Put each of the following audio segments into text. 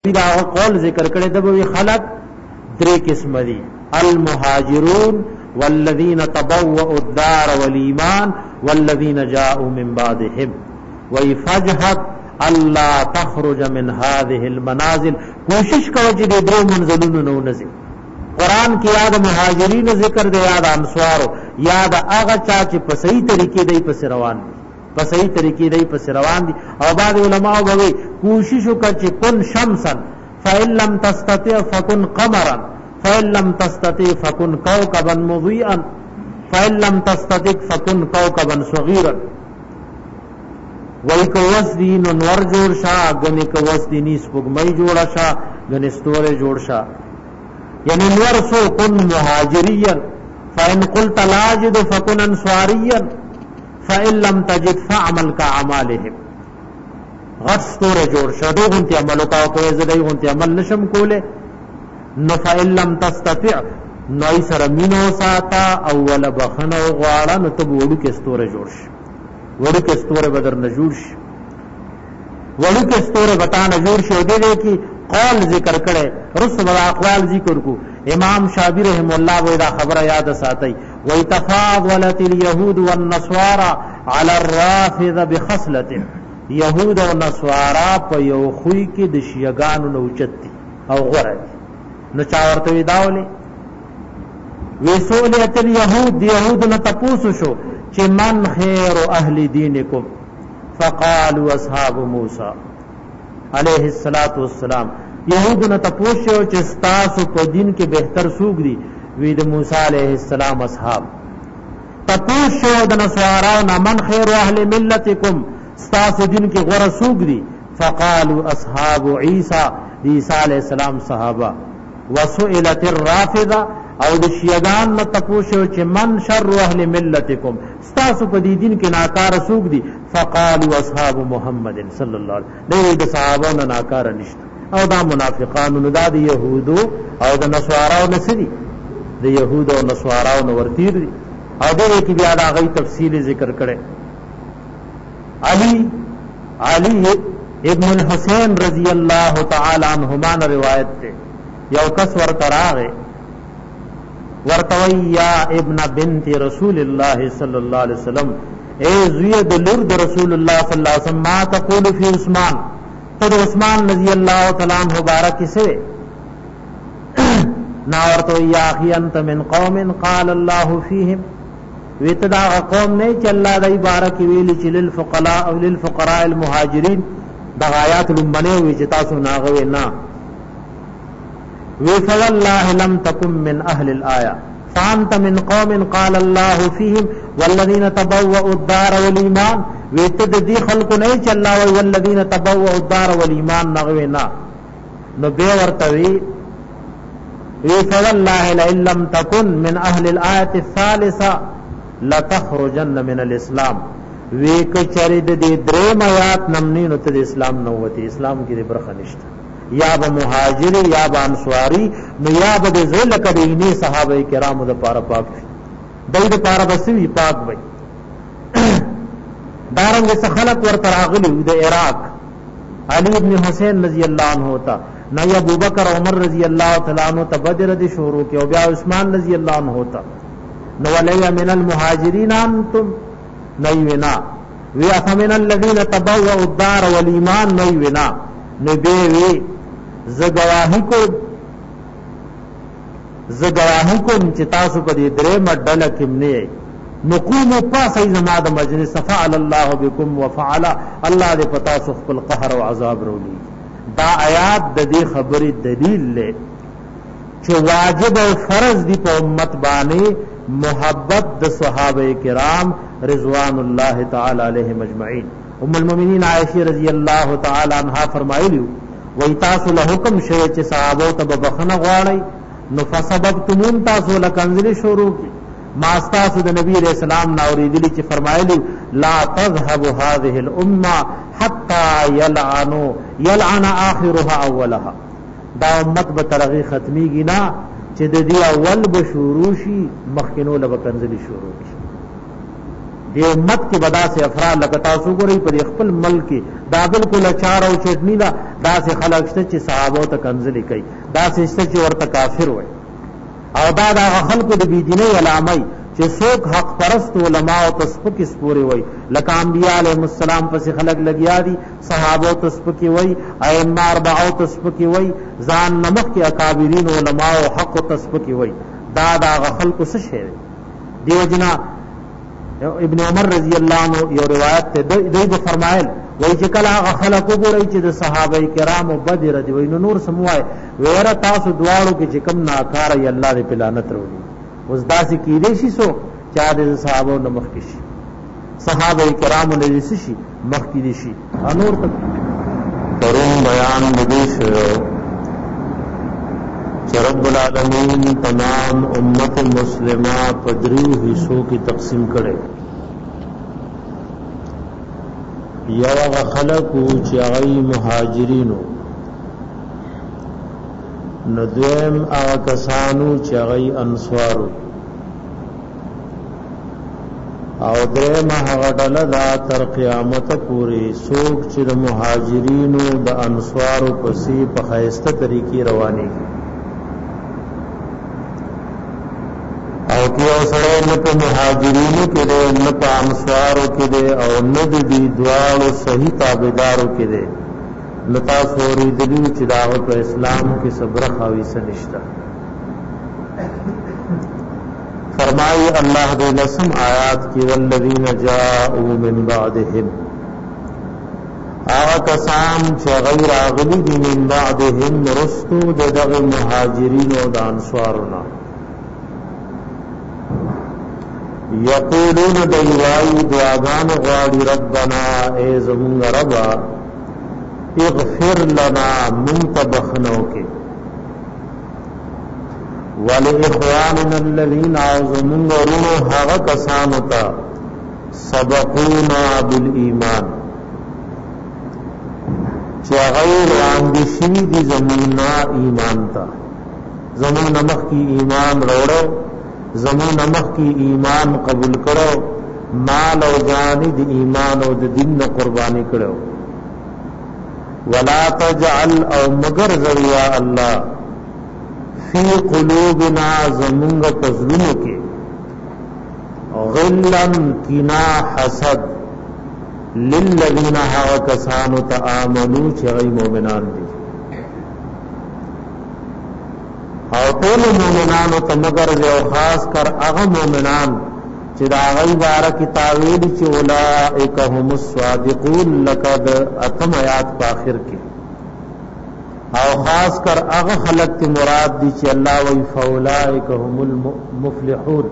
دا قول ذکر کړي د به خلق درې قسم دي المهاجرون والذین تبوؤوا الدار والایمان والذین جاءوا من بعدهم ويفجهد الله تخرج من هذه المنازل کوشش کوي چې د درو منزلونو نه ونځي قران کې یاد مهاجرین ذکر دی یاد انصار یاد هغه چا چې په صحیح طریقې دی په روان دي په صحیح طریقې دی په روان دي او بعض علماء وایي کوشش وکړي چې کن شمسا فإن لم تستطع فكن قمرا فإن لم تستطع فكن كوكبا مضيئا فإن لم تستطع فكن كوكبا صغيرا وای کوس دی نو نور جوړ شا غنی کوس دی نیس پګمای جوړ شا غنی ستوره جوړ شا یعنی نور سو کن مهاجریا فإن قلت لا اجد فكن انصاريا فإن لم تجد فاعمل كاعمالهم غستوره جوړ شا دوغنتی عمل کا کوی زدای غنتی عمل نشم کوله نو فإن لم تستطع نو ایسر مینو ساتا اول بخنو غواړه نو ته وړو کې ستوره جوړ شي وړو کې ستوره بدر نه جوړ شي وړو کې ستوره بتا نه جوړ شي دې کې قول ذکر کړي رسل اقوال ذکر کو امام شافعی رحم الله ودا خبره یاد ساتي ويتفاضلت اليهود والنصارى على الرافضه بخصله يهود او نصارا په یو خوې کې د شیعاګانو نو اوچتي او غره نو چا ورته ویداولې وسولت اليهود يهود نه تاسو شو چې من خیر اهل دینکم فقالوا اصحاب موسی علیہ الصلوۃ والسلام یهود نه تاسو چې تاسو په دین کې بهتر سوق دي وی د موسی علیہ السلام اصحاب تاسو د نصارا نه من خیر اهل ملتکم تاسو دین کې غوړه سوق دي فقالوا اصحاب عیسی عیسی علیہ السلام صحابه وسئلت الرافضه او د شیعاګان نه تاسو چې من شر اهل ملتکم تاسو په دې دین کې ناکار سوق دي فقالوا اصحاب محمد صلی الله علیه وسلم د صحابه نه ناکار نشته او دا منافقان نو د يهودو او د نصاراو نسدي د يهودو او نصاراو نو ورتیر دي او دغه کې بیا دا غي تفصیل ذکر کړي علی ابن الحسین رضی اللہ تعالی عنہما نے روایت تے یو کس ورتراغه ورتوی یا ابن بنت رسول اللہ صلی اللہ علیہ وسلم اے زید لرد رسول اللہ صلی اللہ علیہ وسلم ما تقول فی عثمان تد عثمان رضی اللہ تعالی عنہ مبارک سے نا ورتوی یا اخی انت من قوم قال اللہ فیہم ویتدا قوم نے چ اللہ دای بارک ویل چ للفقراء المهاجرین دغایات لمنه وی چ تاسو ناغوی نا وی فوالله لم تكن من اهل الايه فانت من قوم قال الله فيهم والذين تبوؤوا الدار والايمان ویتد دی خلق نه چ الله والذين تبوؤوا الدار والايمان ناغوی نا نو به ورتوی وی فوالله لم تكن من اهل الايه الثالثه لتخرجن من الاسلام وی کچری د دې دریم آیات نمنین ته د اسلام نو وتی اسلام کې برخه نشته یا به مهاجر یا به انصاری نو یا به ذل کدینی صحابه کرامو د پاره پاک دای د پاره بسوی پاک وای دارنګ خلق ورته راغلی د عراق علی ابن حسین رضی الله عنه ہوتا نہ ابو بکر عمر رضی اللہ تعالی عنہ تبدر د شروع کې او بیا عثمان رضی الله عنه ہوتا نو ولیا من المهاجرین انتم نیونا وی افمن الذین تبوؤوا الدار والایمان نیونا نبی وی زگواہی کو چې تاسو په دې درې مډل کې نه نقوم پاسې زما د مجلس فعل الله بكم وفعل الله دې پتا سو خپل قهر او عذاب رولي دا آیات د دې خبرې دلیل له چې واجب او فرض دي په امت باندې محبت د صحابه کرام رضوان الله تعالی علیهم اجمعین ام المؤمنین عائشہ رضی اللہ تعالی عنہا فرمایلی وای تاسو له حکم شوی چې صحابه ته بخنه غواړي نو فسببتمون تاسو لکنزلی شروع کی ما تاسو د نبی علیہ السلام ناوریدلی چې فرمایلی لا تذهب هذه الامه حتى يلعن اخرها اولها دا امت به ترغی ختمیږي نه چې د دې اول به شروع شي مخکینو له کنزلی شروع شي دی امت کې بدا سے افراد لکه تاسو ګورئ پر خپل ملک کې دا بالکل اچار او چټنی دا سے خلق شته چې صحابه ته کنځلې کوي دا سے شته چې ورته کافر وای او دا خلکو د بيدینه علامه چې څوک حق پرست علما او تسبکی سپوري وای لکه انبیاء علیهم السلام پس خلق لګیا دي صحابه تسبکی وای ائمه اربعه تسبکی وای ځان نمخ کې اکابرین علما او حق تسبکی وای دا خلکو څه شي دیو جنا ابن عمر رضی الله عنه یو روایت ته دوی فرمایل وای چې کله هغه خلک وګورئ چې د صحابه کرامو بدر دی وای نور سموای ویره تاسو دواړو کې چې کم ناکاره ی الله دې پلانت وروړي اوس داسې کېدې شي سو چا د صحابه نو مخ کې شي صحابه کرامو نه شي مخ کې دي شي انور تک پرون بیان دې چې رب العالمین تمام امت مسلمه په دریو حصو کې تقسیم کړي یو هغه خلق چې هغه مهاجرینو نو دویم هغه کسانو چې هغه انصارو او دریم هغه ډله دا تر قیامت پورې څوک چې د مهاجرینو د انصارو پسې په خیسته طریقې رواني او کې اوسره نه په مهاجرینو کې ده نه په انصارو کې ده او نه د دې دوالو صحیح تابعدارو کې ده لتا سوري د دې چې داو په اسلام کې صبر خاوي سنشتہ فرمایي الله دې لسم آیات کې والذین جاءوا من بعدهم هغه کسان چې غیر اغلی دي من بعدهم رستو دغه مهاجرین او د انصارنا یقولون دیوائی دعاگان غاڑی ربنا اے زمونگ ربا اغفر لنا منتبخنو کے ولإخواننا الذین آزمونگ رونو حغا کسانتا سبقونا بالایمان چا غیر آنگشی دی زموننا ایمان تا زمون نمخ کی ایمان روڑو زمون نمخ کی ایمان قبول کرو مال او جان دی ایمان او د دین قربانی کرو ولا تجعل او مگر ذریعہ اللہ فی قلوبنا زمونگ پزلونو کے غلن کنا حسد للذین ها کسانو تآمنو چغی مومنان دی او ټول مومنانو ته مگر یو خاص کر هغه مومنان چې دا غي بارا کی تعویل چې اولئک هم الصادقون لقد اتم آیات په اخر کې او خاص کر هغه خلق ته مراد دي چې الله وی فاولئک هم المفلحون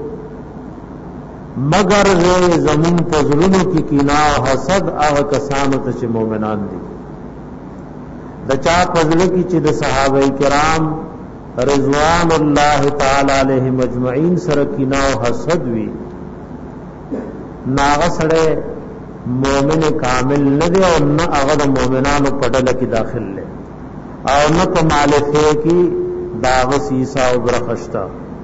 مگر زمون پزلونو کی کینا او حسد هغه کسانو ته چې مومنان دي د چا پزله کی چې د صحابه کرام رضوان اللہ تعالی علیہم اجمعین سرکینا و حسد وی ناغا سڑے مومن کامل ندے اور نہ اغد مومنانو پڑل کی داخل لے اور نہ کمالفے کی داغ سیسا و برخشتا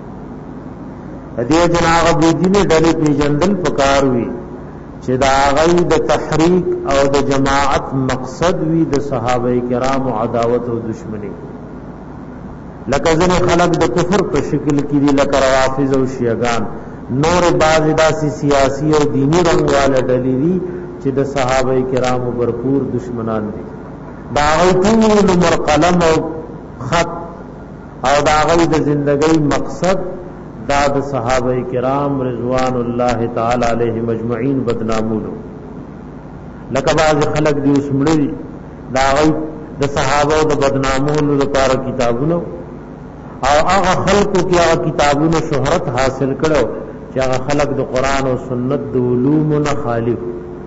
دیو جناغ بیدین ڈلی پی جندل پکاروی چی داغی دا تحریک او دا جماعت مقصد وی دا صحابہ کرام و عداوت و دشمنی لکه ځنې خلق د کفر په شکل کې دي لکه روافض او شیعگان نور بعض داسې سیاسی او دینی رنگ والا ډلې دي چې د صحابه کرامو برپور دشمنان دي دا غوی ټول عمر قلم او خط او دا غوی د زندګۍ مقصد دا د صحابه کرام رضوان الله تعالی علیهم اجمعین بدنامولو لکه بعض خلق دي اسمړي دا غوی د صحابه د بدنامولو لپاره کتابونه او هغه خلقو کې هغه کتابونو شهرت حاصل کړو چې هغه خلق د قران او سنت د علوم نه خالف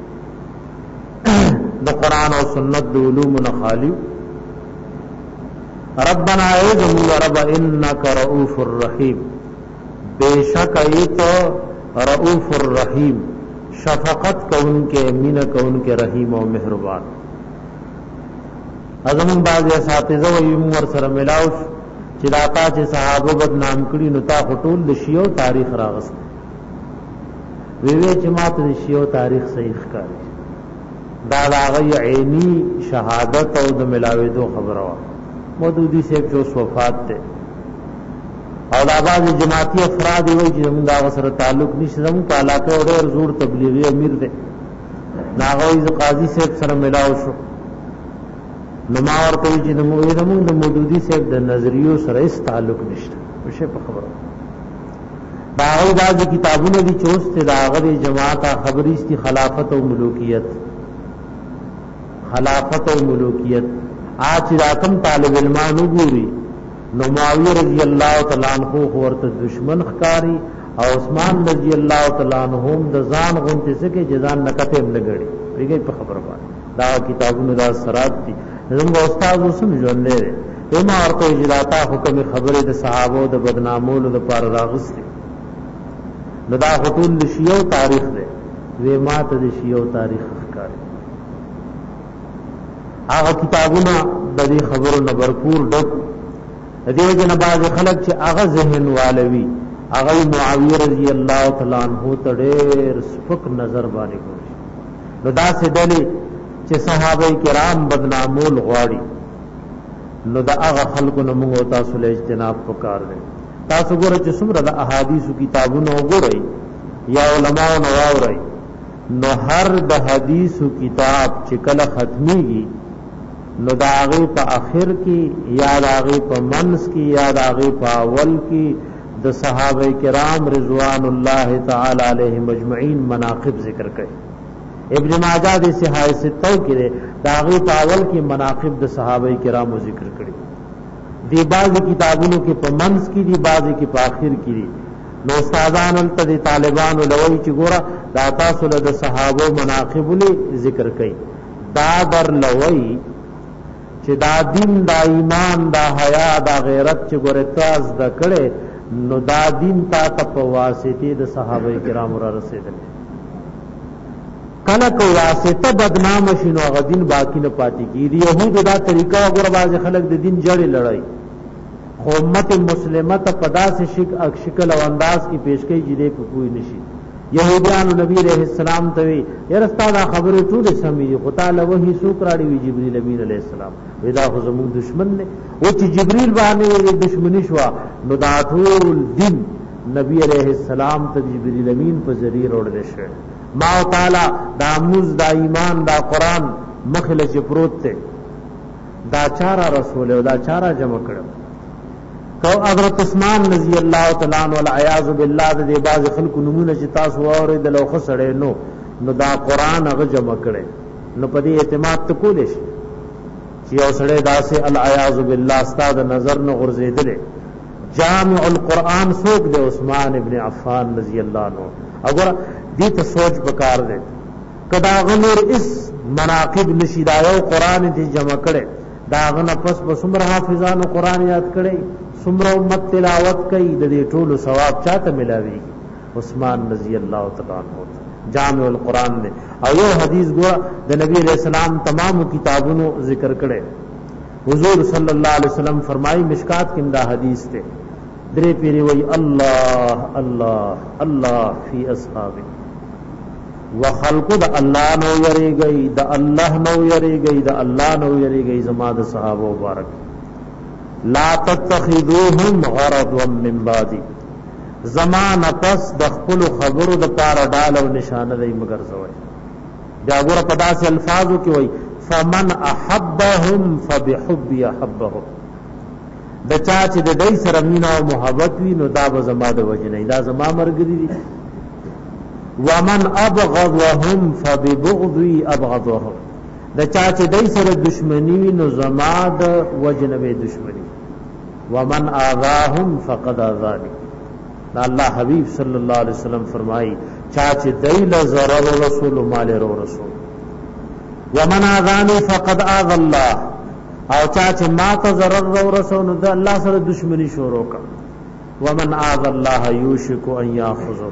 د قران او سنت د علوم نه خالف ربنا اعوذ رب انك رؤوف الرحیم بیشک ایت رؤوف الرحیم شفقت کون کے مین کون کے رحیم او مہربان ازمن بعض اساتذه و عمر سره ملاوش چې داتا چې صحابه بدنام کړي نو تا خطول د شیو تاریخ راغست وی چې ماته شیو تاریخ صحیح ښکاري دا هغه عینی شهادت او د ملاویدو خبره وا مودودی صاحب جو وفات ته او دا بعض جماعتي افراد وی چې موږ دا سره تعلق نشته زموږ په علاقه ډېر زور تبلیغي امیر دی ناغوی قاضی صاحب سره ملاو شو نو ما ورته چې د مودودی صاحب د نظریو سره هیڅ تعلق نشته وشه په خبره دا غوی دا کتابونه دي چې اوس ته دا غوی جماعت خبرې استي خلافت او ملوکیت آج راتم طالب علمان وګوري نو معاویه رضی الله تعالی عنہ ورته دشمن ښکاری او عثمان رضی الله تعالی عنهم د ځان غونته سکه جزان نکته هم لګړي پیږي په خبره باندې دا کتابونه دا سرات دي زموږ استاد اوسم ژوند لري ایمه ورته اجراتا حکم خبره د صحابه د بدنامولو د پار راغستي نو دا خطول شیعو تاریخ دی وی ماته د شیعو تاریخ ښکاري هغه کتابونه د دې خبرو نه برپور ډک دې جن باز خلک چې هغه ذهن والوي هغه معاویه رضی الله تعالی عنہ ته ډېر سپک نظر باندې کوي نو دا څه دلی چې صحابه کرام بدنامول غواړي نو دا هغه خلکو نه موږ تاسو له اجتناب وکړ دي تاسو ګورئ چې څومره د احادیثو کتابونه وګورئ یا علماء نو واورئ نو هر د حدیثو کتاب چې کله ختميږي نو دا هغه په اخر کې یا دا هغه په منس کې یا دا هغه په اول کې د صحابه کرام رضوان الله تعالی علیهم اجمعین مناقب ذکر کړي ابن ماجه د صحیح ستو کې دا هغه په اول کې مناقب د صحابه کرامو ذکر کړي دی بعضی کتابونو کې په منس کې دی بعضی کې په اخر کې دی نو استادان ته طالبانو لوي چې ګوره دا تاسو له صحابه مناقب له ذکر کړي دا در لوي چې دا دین دا ایمان دا حیا دا غیرت چې ګوره تاز د کړي نو دا دین تا په واسطه د صحابه کرامو را رسیدل کله کو واسطه بدنام شینو غدین باقی نه پاتې کیږي يهود دا طریقہ وګوره باز خلک د دین جړې لړای خو امت مسلمه ته پداسه شکل او انداز کی پیشکش جدي په کوئی نشي يهوديان نبی عليه السلام ته وی يرستا دا خبره ټول سمي خو تعالی وਹੀ سوکراړي وی جبريل امين عليه السلام ودا خو زموږ دشمن نه او چې جبريل باندې دشمنی شو نو دا ټول دین نبی عليه السلام ته جبريل امين په ذریعہ وړل شي ما تعالی دا موز دا ایمان دا قران مخله چې پروت ته دا چارا رسول او دا چارا جمع کړو کو حضرت عثمان رضی الله تعالی عنہ والعیاذ بالله د باز خلق نمونه چې تاسو اورید لوخه سړې نو دا قران هغه جمع کړي نو په دې اعتماد ته کولې شي چې یو سړی داسې العیاذ بالله استاد نظر نو غرزیدل جامع القرآن سوق د عثمان ابن عفان رضی الله عنه اگر دې ته سوچ وکړ دې کدا غنور اس مناقب نشیدایو قران دې جمع کړي دا غنه پس بسمره حافظانو قران یاد کړي سمره امت تلاوت کوي د دې ټولو ثواب چاته ملاوي عثمان رضی الله تعالی عنہ جامع القرآن نے او یو حدیث گوا د نبی علیہ السلام تمام کتابونو ذکر کړي حضور صلی الله علیه وسلم فرمایي مشکات کې دا حدیث ته درې پیری وی الله الله الله فی اصحابه وخلق د الله نو یریږي د الله نو یریږي د الله نو یریږي زما د صحابه مبارک لا تتخذوهم غرضا من بعدي زمان پس د خپل خبرو د پاره ډال او نشانه دی مگر زوي دا ګوره په داسې الفاظو کې وای فمن احبهم فبحب يحبهم د چا چې د دې سره مینا او محبت وي نو دا به زما د وجه نه دا زما مرګري دي ومن ابغضهم فببغضي ابغضهم د چا چې دې سره دشمنی وي نو زما د وجه نه دشمنی ومن آذاهم فقد آذاني اللہ حبیب صلی اللہ علیہ وسلم فرمائی چاچے دیل ضرر رسول مال رو رسول ومن آذانی فقد آذ اللہ او چاچے ما تا ضرر رو رسول دا اللہ سر دشمنی شورو کا ومن آذ اللہ یوشک ان یاخذہ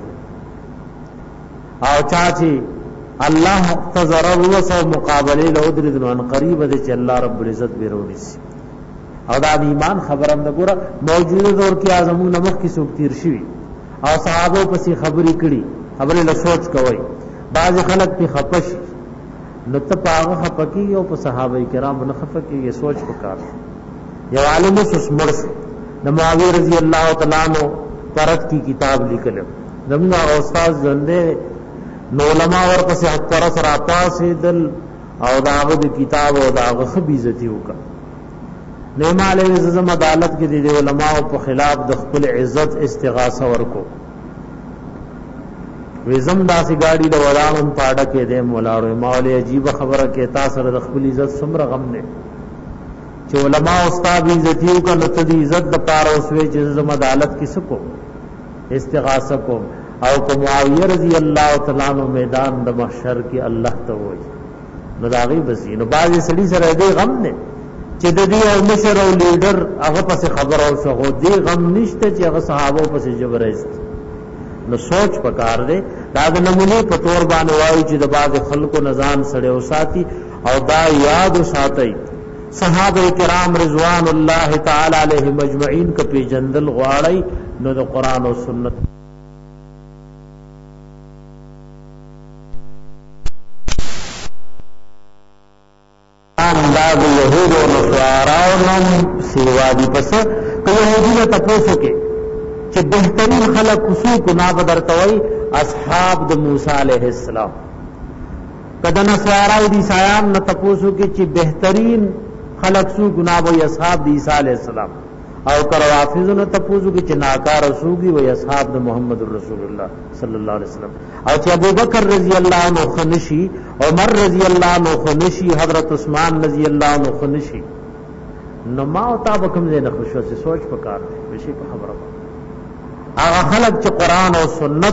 او چاچے اللہ تا ضرر رسول مقابلے لودردن ان قریب دے چے اللہ رب العزت بیرونی سی او دا ایمان خبرم دا ګوره موجوده دور کې اعظمو نمخ کی سوک تیر شي او صحابه پسې خبرې کړي خبره له سوچ کوي بعض خلک په خپش نو ته پاغه خپکی او په صحابه کرام نه خپکی سوچ وکړ یو عالم سمر د معاویه رضی الله تعالی عنہ پرد کی کتاب لیکل زمنا استاد زنده نو علماء ور پسې حق پر سره پاسې دل او داغه کتاب او داغه خبيزتي وکړه نعمت علیه زم عدالت کې د علماء په خلاف د خپل عزت استغاثه ورکو وزم داسې گاڑی د ورانم پاډه کې د مولاړو مولوی عجیب خبره کې تاسو د خپل عزت څومره غم نه چې علماء استاد عزتیو کا نو ته عزت د پاره اوسوي چې زم عدالت کې سکو استغاثه کو او کو معاویه رضی الله تعالی عنہ میدان د محشر کې الله ته وایي نو داغي بسې نو باز سړي سره دې غم نه چې د دې او مشر او لیډر هغه پس خبر او شغو دې غم نشته چې هغه صحابه پس جبرایست نو سوچ پکار دے دا د نمونه په تور باندې وایي چې د باز خلکو نزان سړی او ساتي او دا یاد ساتي صحابه کرام رضوان الله تعالی علیهم اجمعین ک په جندل غواړي نو د قران او سنت انداز یهود او نصاراو نم سیوا دی پس که یهودی ته پوښتنه کې چې بهترین خلق کوسو کو نا بدرتوي اصحاب د موسی علیہ السلام کله نصاراو دي سایان نه تاسو کې چې بهترین خلق سو ګنا وي اصحاب د عیسی علیہ السلام او کروافیز نه تاسو کې چې ناکار رسوږي وي اصحاب د محمد رسول الله صلی الله علیه وسلم او چې ابو بکر رضی الله عنه خنشي عمر رضی الله عنه خنشي حضرت عثمان رضی الله عنه خنشي نو ما او تاسو کوم ځای نه خوشو سي سوچ پکار دي شي په خبره هغه خلق چې قران او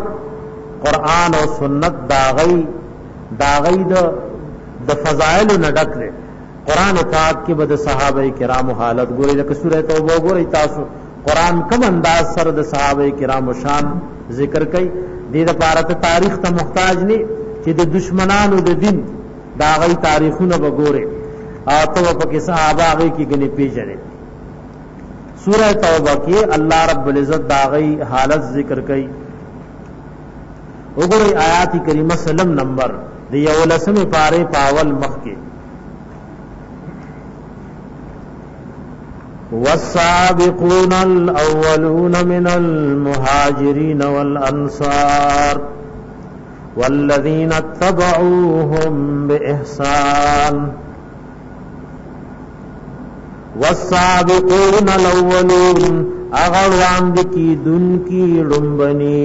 سنت داغی د فضائل نه ډک دي قران پاک کې بد صحابه کرام حالت ګوري لکه سوره توبه ګوري تاسو قران کوم انداز سره د صحابه کرام شان ذکر کوي دې د پاره تاریخ ته محتاج نه چې د دشمنانو د دین داغی تاریخونه وګوري او ته په کې صحابه هغه کې غني پیژنې سورہ توبہ کې الله رب العزت داغی حالت ذکر کړي وګورئ آیات کریمه سلم نمبر د یولسمه پاره پاول مخ کې والسابقون الاولون من المهاجرين والانصار والذين اتبعوهم باحسان والسابقون الاولون اغلوان کی دن کی رنبنی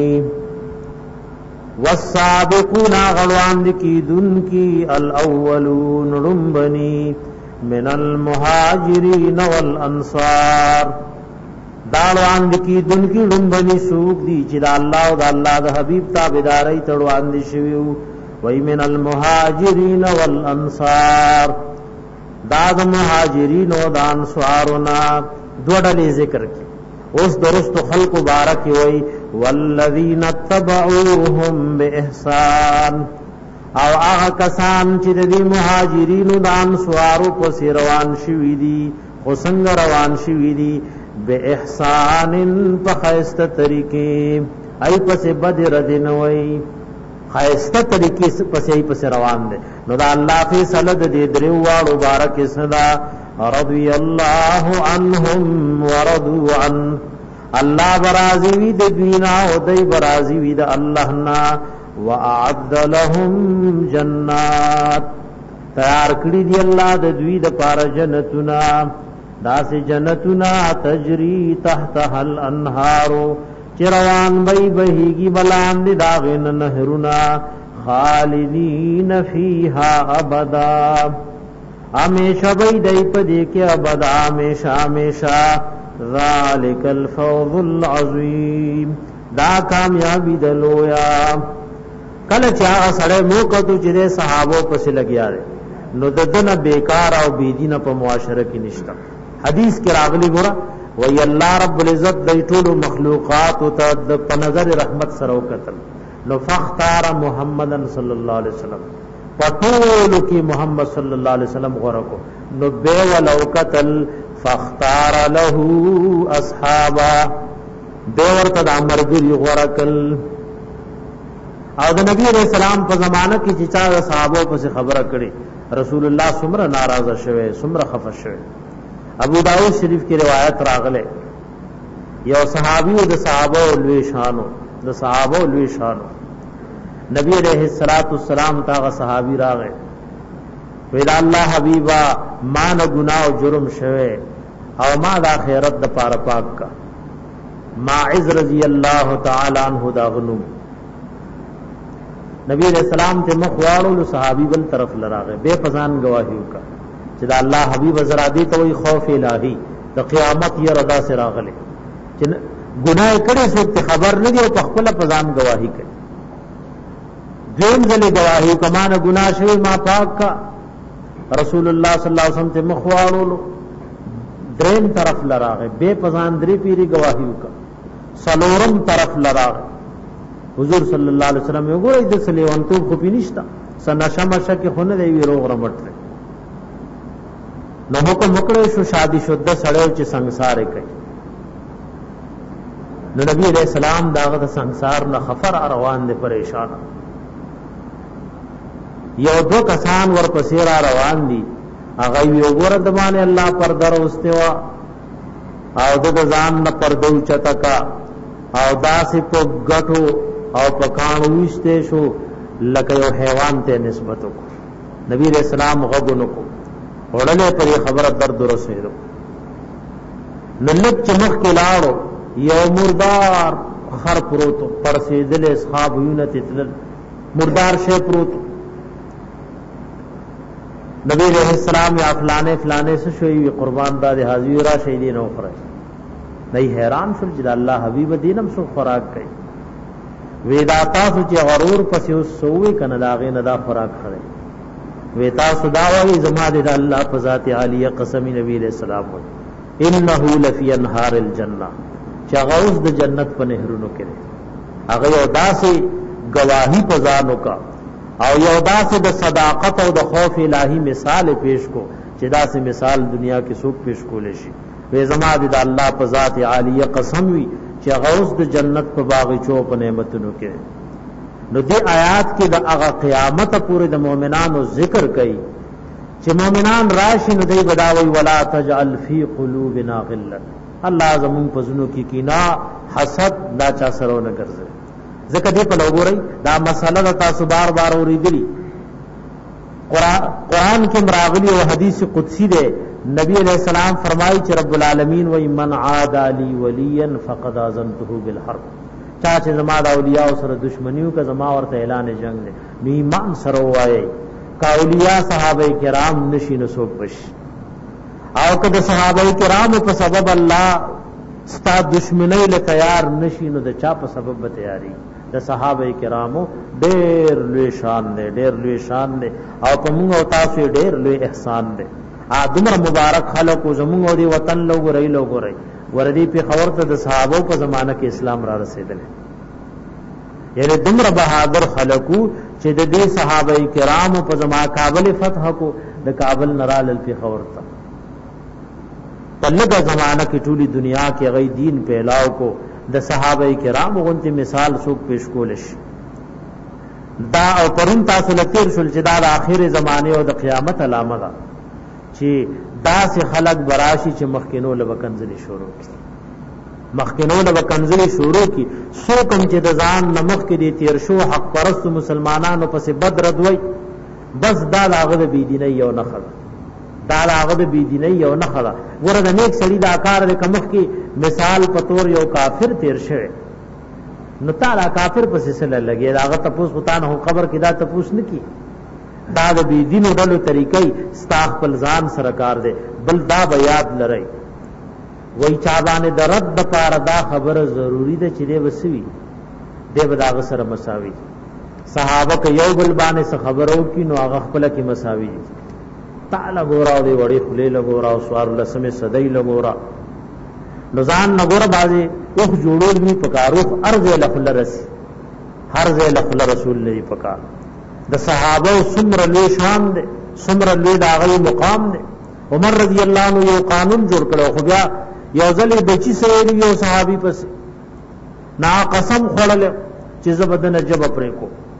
والسابقون اغلوان کی دن کی الاولون رنبنی من المهاجرین والانصار دالوان کی دن کی رنبنی سوق دی چې د الله او د الله د حبیب تابعداري تړوان دي شویو وای من المهاجرین والانصار دا د مهاجرین او د انصارنا دوړلې ذکر کی اوس درست خلق مبارک وای والذین تبعوهم باحسان او هغه کسان چې د مهاجرین او د انصارو په روان شوی دي خو څنګه روان شوی دي باحسان په خیسته طریقې ای پسې بدر دین وای خیسته طریقې پسې روان دي نو دا الله فیصله د دې درو واړو مبارک صدا رضی الله عنهم ورضوا عن الله برازي وی د دینا او دای برازي وی د الله نا واعد لهم جنات تیار کړی دی الله د دوی د پار جنتنا داس جنتنا تجری تحتها الانهار چروان بی بهیگی بلان دی داغن نهرنا خالدین فیها ابدا ہمیشہ بی دی پدی کے ابدا ہمیشہ ذالک الفوز العظیم دا کامیابی دلویا کل چاہا سڑے موقعتو چدے صحابوں پس لگیا رہے نو ددن بیکار او بیدین پا معاشرہ کی نشتا حدیث کی راغلی گورا وی اللہ رب العزت دی طول مخلوقات تا په نظر رحمت سره وکتل نو فاختار محمدن صلی الله علیه وسلم پټول کی محمد صلی الله علیه وسلم غره کو نو به ولو قتل فاختار له اصحابا به ورته د امرګری غره کل او د نبی علیہ السلام په زمانہ کې چې چا صحابه پس خبره کړي رسول الله څومره ناراضه شوه څومره خفه شوه. ابو داؤد شریف کی روایت راغله یو صحابی د صحابه لوی شانو د صحابه لوی شانو نبی علیہ الصلوۃ والسلام تا صحابی راغه ویل الله حبیبا ما نه گناہ او جرم شوه او ما د آخرت د پاره پاک کا ماعز رضی اللہ تعالی عنہ دا غنو نبی علیہ السلام ته مخواړو صحابی بل طرف لراغه بے پزان گواہی کا چې دا الله حبیب زرا دی ته وی خوف الہی د قیامت یې رضا سے راغله چې گناہ کړي څوک خبر نه دی او خپل پزان گواہی کوي دین ځلې گواہی کمانه گناہ شوی ما پاک کا رسول الله صلی الله علیه وسلم ته مخواړو دریم طرف لراغه بے پزان درې پیری گواہی کا سلورم طرف لراغه حضور صلی الله علیه وسلم یو ګورې د سلیوان تو خو پینشتا سنشمشه کې خونه دی وی روغ رمټ نو حکم وکړو شو شادي شوده سړیو چې ਸੰسار کوي نو نبی علیہ السلام داغه د ਸੰسار نه خفر روان دي پریشان یو دو کسان ورپسې را روان دي هغه یو ګور د باندې الله پر دروسته وا او د ځان نه پردو چتکا او داسې په غټو او پکانو وشته شو لکه یو حیوان ته نسبت کو نبی علیہ السلام غوګونو کو وړلې پر خبره درد ورسېدو نلک چمخ کې لاړو یو مردار خر پروتو پر سیدل اصحاب یونت تل مردار شی پروتو نبی علیہ السلام یا فلانے سے شوی قربان داد حاضر را شهیدین او خره نہیں حیران شول چې الله حبیب دینم سو خوراک کوي ویدا تاسو چې غرور پسې وسوي کنه داغه نه دا خوراک خره ویتا سداوی زما د الله په ذات عالیه قسم نبی علیہ السلام انه لفی انهار الجنه چې غوث د جنت په نهرونو کې هغه یو داسې گواہی په ځانو کا او یو داسې د صداقت او د خوف الہی مثال پیش کو چې داسې مثال دنیا کې څوک پیش کول شي وې زما د الله په ذات عالیه قسم وی چې غوث د جنت په باغچو په نعمتونو کې نو دی آیات کې د هغه قیامت پورې د مؤمنانو ذکر کړي چې مؤمنان راشي نو دی بداوي ولا تجعل فی قلوبنا غلا الله زمون پزنو کې کینا حسد لا چا سره نه ګرځي ځکه دې په لوګوري دا مسله تاسو بار بار اوریدلی قرآن کې مراغلی او حدیث قدسی ده نبی علیہ السلام فرمایي چې رب العالمین و من عاد لی ولیا فقد اذنته بالحرب چا چې زما د اولیاء سره دشمنیو کا زما ورته اعلان جنگ ده نو ایمان سره وایي کا اولیاء صحابه کرام نشي نسوک بش او کده صحابه کرام په سبب الله ستا دشمنی له تیار نشي نو د چا په سبب به تیاری د صحابه کرامو ډېر لوی شان ده ډېر لوی شان ده او په موږ او تاسو ډېر لوی احسان ده دمر مبارک خلق و زمون او دی وطن لوګ رہی وردی په خبر ته د صحابه په زمانہ کې اسلام را رسیدل یعنی دمر بہادر خلقو چې د دې صحابه کرام په زمانہ کابل فتح کو د کابل نرال په خبر ته تلګه زمانہ کې ټولي دنیا کې غي دین پھیلاو کو د صحابه کرام غونتی مثال څوک پیش کولش دا او پرون تاسو لکیر شول چې دا د اخر زمانه او د قیامت علامه ده چې داس خلق براشي چې مخکینو له وکنځلي شروع کی مخکینو له وکنځلي شروع کی سو کوم چې د ځان نمخ کې دي تیر شو حق پرست مسلمانانو پسې بدر دوی بس دا لاغه د بيدیني یو نه خلا دا لاغه د بيدیني یو نه خلا ورته نیک سړي د آکار د کمخ کې مثال پتور یو کافر تیر شوی نو تعالی کافر پسې سره لګي داغه تپوس پتا نه قبر کې دا تپوس نه کی دا د بی دینو ډلو طریقې ستاخ په ځان سره کار دی بل دا بیات لري وای چا باندې د رد لپاره دا خبره ضروری ده چې دی وسوي دی بداغه سره مساوي صحابه کې یو بل باندې څه خبرو کې نو هغه خپل کې مساوي تعالی ګورا دی وړي خلې لګورا او سوار لسمه صدای لګورا لزان نګور بازي اوخ جوړول می پکارو ارزه لخل رس هر ځای لخل رسول الله پکار د صحابه سمر لوی شان دے سمر لوی داغی مقام دے عمر رضی اللہ عنہ یو قانون جوړ کړو خو بیا یو ځل بچی سره یو صحابي پس نا قسم خړل چې زبدن جب پرې کو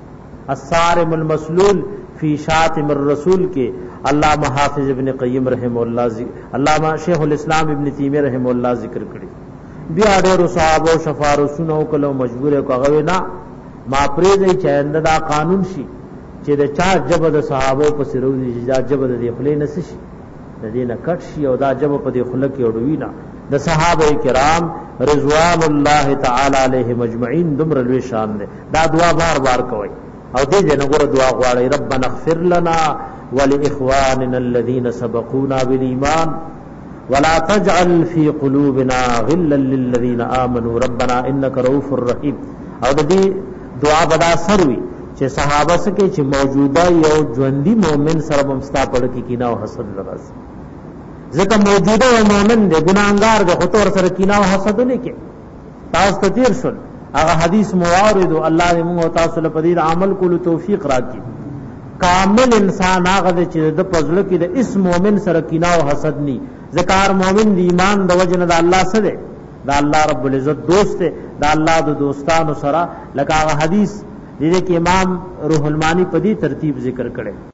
الصارم المسلول فی شاتم الرسول کې علامہ حافظ ابن قیم رحم الله علامہ شیخ الاسلام ابن تیمیہ رحم الله ذکر کړي بیا ډېر صحابه شفارسونو کلو مجبور کوي نه ما پرې دی چې دا قانون شي چې د چا جبه د صحابه په سروي چې جبه د خپل نس شي د دې نه کټ شي او دا جبه په دې خلک وړوي نه د صحابه کرام رضوان الله تعالی علیهم اجمعین دمر لوی شان ده دا دعا بار بار کوي او دې نه ګوره دعا غواړي ربنا اغفر لنا ولاخواننا الذين سبقونا بالایمان ولا تجعل في قلوبنا غلا للذين آمنوا ربنا انك رؤوف رحيم او دې دعا بدا سروي چې صحابه سره چې موجوده یو ژوندۍ مؤمن سره ممستا پړ کې کینا او حسد لرز ځکه موجوده یو مؤمن دی ګناهګار دی خو تور سره کینا او حسد نه کې تاسو ته تیر شول هغه حدیث موارد الله دې موږ تاسو له پدې عمل کولو توفیق راکړي کامل انسان هغه چې د پزړه کې د اس مؤمن سره کینا او حسد ني ذکر مؤمن دی ایمان د وجنه د الله سره دا الله رب العزت دوست دی دا الله د دوستانو سره لکه هغه حدیث دې کې امام روح المانی په دې ترتیب ذکر کړي